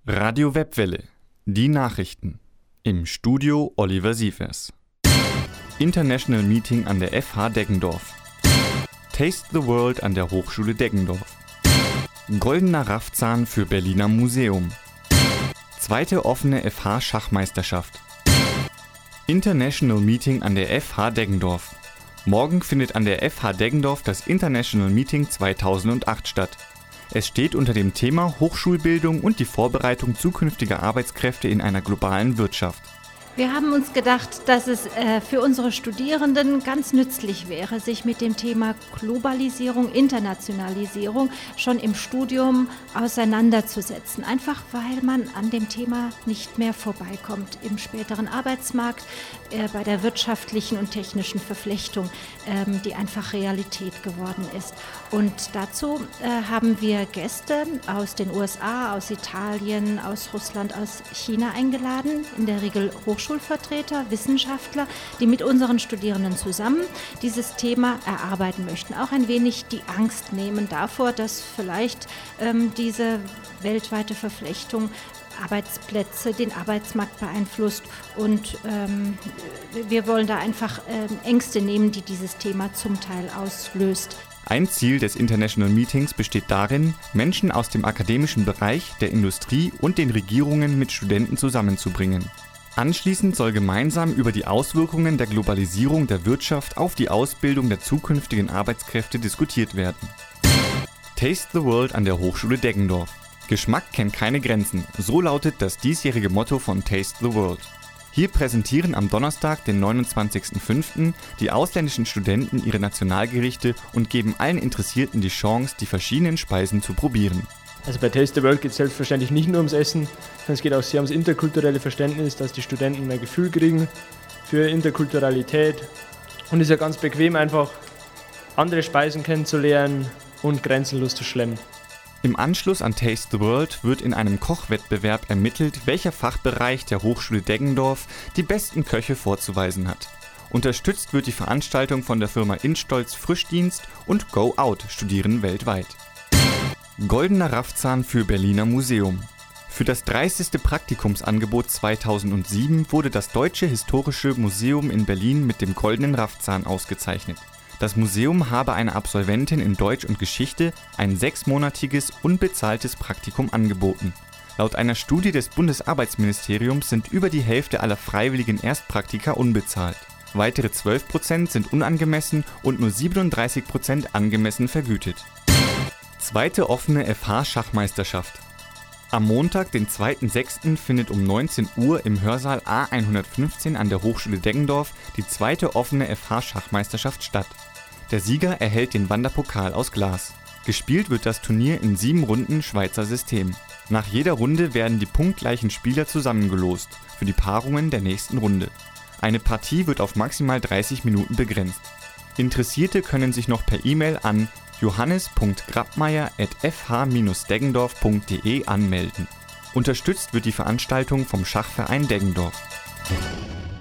Radio Webwelle, die Nachrichten. Im Studio Oliver Sievers. International Meeting an der FH Deggendorf. Taste the World an der Hochschule Deggendorf. Goldener Raffzahn für Berliner Museum. Zweite offene FH Schachmeisterschaft. International Meeting an der FH Deggendorf. Morgen findet an der FH Deggendorf das International Meeting 2008 statt. Es steht unter dem Thema Hochschulbildung und die Vorbereitung zukünftiger Arbeitskräfte in einer globalen Wirtschaft. Wir haben uns gedacht, dass es für unsere Studierenden ganz nützlich wäre, sich mit dem Thema Globalisierung, Internationalisierung schon im Studium auseinanderzusetzen. Einfach weil man an dem Thema nicht mehr vorbeikommt im späteren Arbeitsmarkt, bei der wirtschaftlichen und technischen Verflechtung, die einfach Realität geworden ist. Und dazu haben wir Gäste aus den USA, aus Italien, aus Russland, aus China eingeladen, in der Regel Hochschulvertreter, Wissenschaftler, die mit unseren Studierenden zusammen dieses Thema erarbeiten möchten. Auch ein wenig die Angst nehmen davor, dass vielleicht diese weltweite Verflechtung Arbeitsplätze, den Arbeitsmarkt beeinflusst und wir wollen da einfach Ängste nehmen, die dieses Thema zum Teil auslöst. Ein Ziel des International Meetings besteht darin, Menschen aus dem akademischen Bereich, der Industrie und den Regierungen mit Studenten zusammenzubringen. Anschließend soll gemeinsam über die Auswirkungen der Globalisierung der Wirtschaft auf die Ausbildung der zukünftigen Arbeitskräfte diskutiert werden. Taste the World an der Hochschule Deggendorf. Geschmack kennt keine Grenzen, so lautet das diesjährige Motto von Taste the World. Hier präsentieren am Donnerstag, den 29.05., die ausländischen Studenten ihre Nationalgerichte und geben allen Interessierten die Chance, die verschiedenen Speisen zu probieren. Also bei Taste the World geht es selbstverständlich nicht nur ums Essen, sondern es geht auch sehr ums interkulturelle Verständnis, dass die Studenten mehr Gefühl kriegen für Interkulturalität. Und es ist ja ganz bequem, einfach andere Speisen kennenzulernen und grenzenlos zu schlemmen. Im Anschluss an Taste the World wird in einem Kochwettbewerb ermittelt, welcher Fachbereich der Hochschule Deggendorf die besten Köche vorzuweisen hat. Unterstützt wird die Veranstaltung von der Firma Instolz Frischdienst und Go Out studieren weltweit. Goldener Raffzahn für Berliner Museum. Für das 30. Praktikumsangebot 2007 wurde das Deutsche Historische Museum in Berlin mit dem Goldenen Raffzahn ausgezeichnet. Das Museum habe einer Absolventin in Deutsch und Geschichte ein 6-monatiges unbezahltes Praktikum angeboten. Laut einer Studie des Bundesarbeitsministeriums sind über die Hälfte aller freiwilligen Erstpraktika unbezahlt. Weitere 12% sind unangemessen und nur 37% angemessen vergütet. Zweite offene FH Schachmeisterschaft. Am Montag, den 2.06. findet um 19 Uhr im Hörsaal A115 an der Hochschule Deggendorf die zweite offene FH Schachmeisterschaft statt. Der Sieger erhält den Wanderpokal aus Glas. Gespielt wird das Turnier in 7 Runden Schweizer System. Nach jeder Runde werden die punktgleichen Spieler zusammengelost für die Paarungen der nächsten Runde. Eine Partie wird auf maximal 30 Minuten begrenzt. Interessierte können sich noch per E-Mail an johannes.grabmeier@fh-deggendorf.de anmelden. Unterstützt wird die Veranstaltung vom Schachverein Deggendorf.